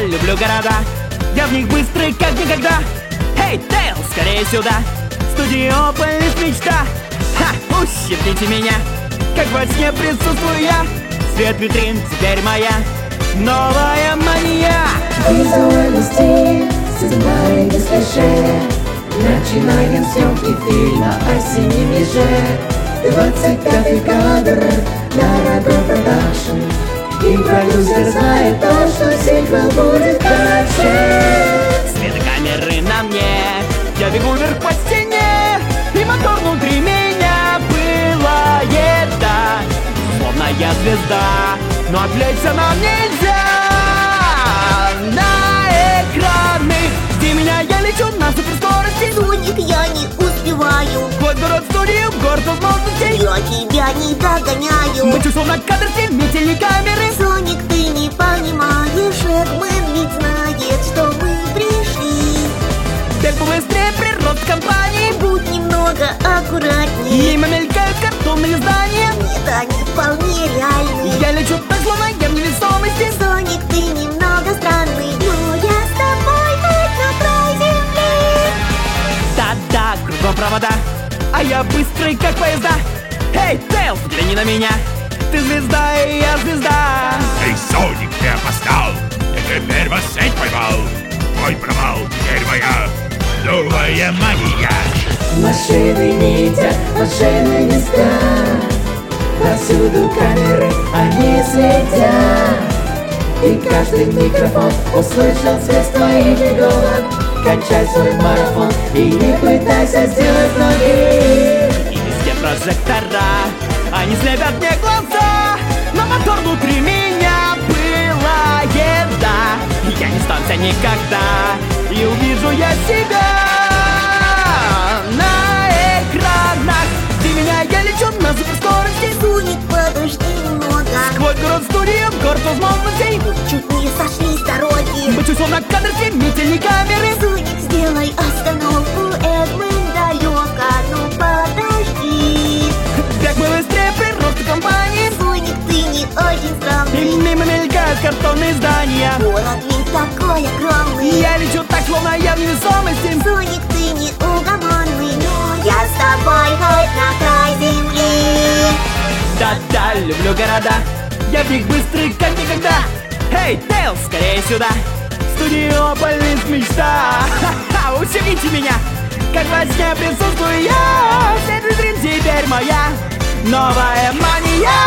люблю города, я в них быстрый как никогда. Эй, Тейл, скорее сюда, Студиополис мечта. Ха, ущипните меня, как во сне присутствую я. Свет витрин теперь моя новая мания. Визуальный стиль, сценарий без клише. Начинаем съемки фильма о синем еже. 25-й кадр, дорогой продакшн. И продюсер знает то, что сиквел будет дальше. Свет камеры на мне, я бегу вверх по стене, и мотор внутри меня пылает, да. Словно я звезда, но отвлечься нам нельзя. На экраны, жди меня, я лечу на суперскорости. Соник, я не успеваю. Вот город студию, город возможностей. Я тебя не догоняю. Мы чувствуем на кадр все телекамеры. Соник, ты не понимаешь, Эгмен ведь знает, что мы пришли. Бег побыстрее, прирост компании. Будь немного аккуратнее. Мимо мелькают картонные здания. Нет, они вполне реальны. Я лечу так, словно я в невесомости. Соник, ты немного странный, но я с тобой хоть на край земли. Да-да, кругом провода, а я быстрый, как поезда. Эй, Тейл, взгляни на меня. Ты звезда, и я звезда. Эй, Соник, ты опоздал. Я теперь вас сеть поймал. Твой провал теперь моя новая мания. Машины не едят, машины не спят. Повсюду камеры, они следят. И каждый микрофон услышал свист твоих иголок. Кончай свой марафон и не пытайся сделать ноги. И везде прожектора, они слепят мне глаза. Но мотор внутри меня пылает, да. Я не сдамся никогда, и увижу я себя на экранах. Жди меня, я лечу на суперскорости. Соник, подожди немного. Сквозь город студию, город возможностей. Чуть не сошли с дороги. Мы чувствуем на кадр все телекамеры. Соник, сделай остановку, Эгмен далеко, ну подожди. Бег мы быстрее, прирост компании. Соник, ты не очень И странный. мимо мелькают картонные здания. Город ведь такой огромный. Я лечу так, словно я в невесомости. Соник, ты неугомонный, но я с тобой хоть на край земли. Да-да, люблю города, я в них быстрый, как никогда. Эй, Тейл, скорее сюда, Студиополис мечта. Ха-ха, ущипните меня, как во сне присутствую я. Свет витрин теперь моя новая мания.